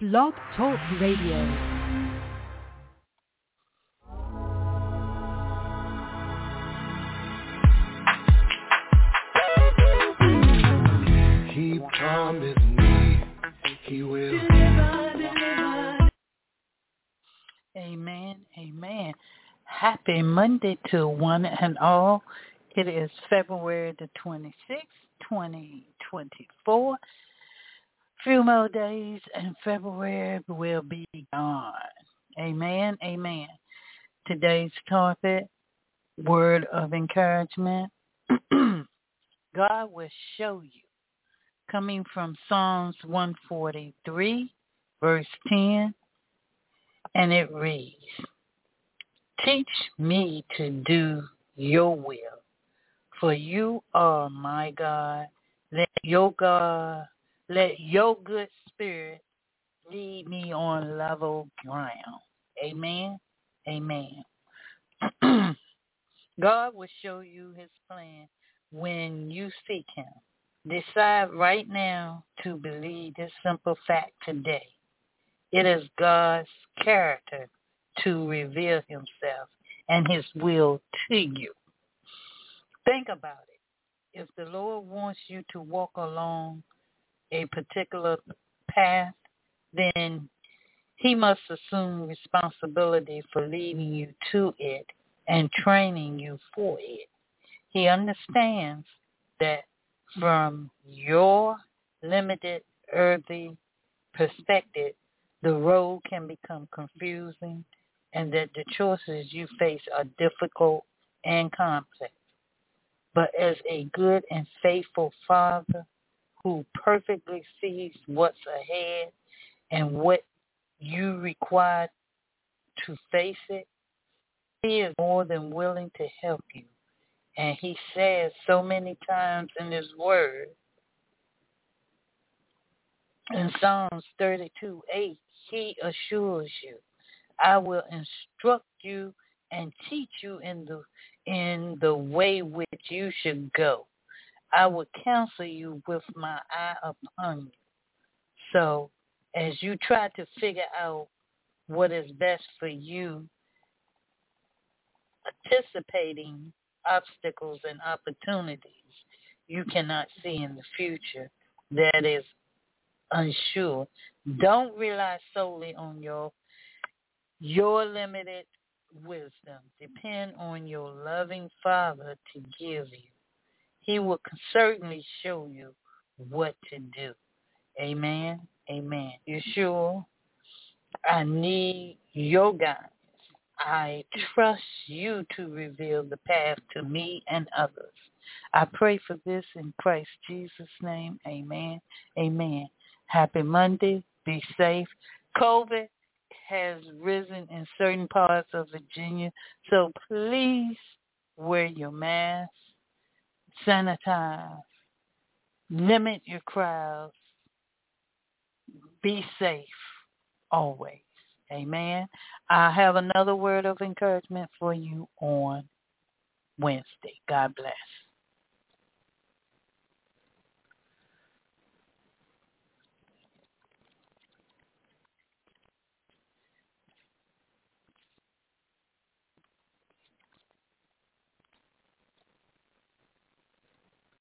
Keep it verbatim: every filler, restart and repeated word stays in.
Blog Talk Radio. He promised me he will. Amen, amen. Happy Monday to one and all. It is February the twenty-sixth, twenty twenty-four. Few more days and February will be gone. Amen, amen. Today's topic, word of encouragement. God will show you. Coming from Psalms one forty-three, verse ten, and it reads, teach me to do your will, for you are my God. Let your God, let your good spirit lead me on level ground. Amen, amen. God will show you his plan when you seek him. Decide right now to believe this simple fact today. It is God's character to reveal himself and his will to you. Think about it. If the Lord wants you to walk along a particular path, then he must assume responsibility for leading you to it and training you for it. He understands that from your limited earthly perspective, the road can become confusing and that the choices you face are difficult and complex. But as a good and faithful Father who perfectly sees what's ahead and what you require to face it, he is more than willing to help you. And he says so many times in his word, in Psalms thirty-two eight, he assures you, I will instruct you and teach you in the in the way which you should go. I will counsel you with my eye upon you. So as you try to figure out what is best for you, anticipating obstacles and opportunities you cannot see in the future that is unsure. Don't rely solely on your your limited wisdom. Depend on your loving Father to give you. He will certainly show you what to do. Amen. Amen. Yeshua, I need your guidance. I trust you to reveal the path to me and others. I pray for this in Christ Jesus' name. Amen. Amen. Happy Monday. Be safe. COVID has risen in certain parts of Virginia, so please wear your mask, sanitize, limit your crowds, be safe always. Amen. I have another word of encouragement for you on Wednesday. God bless.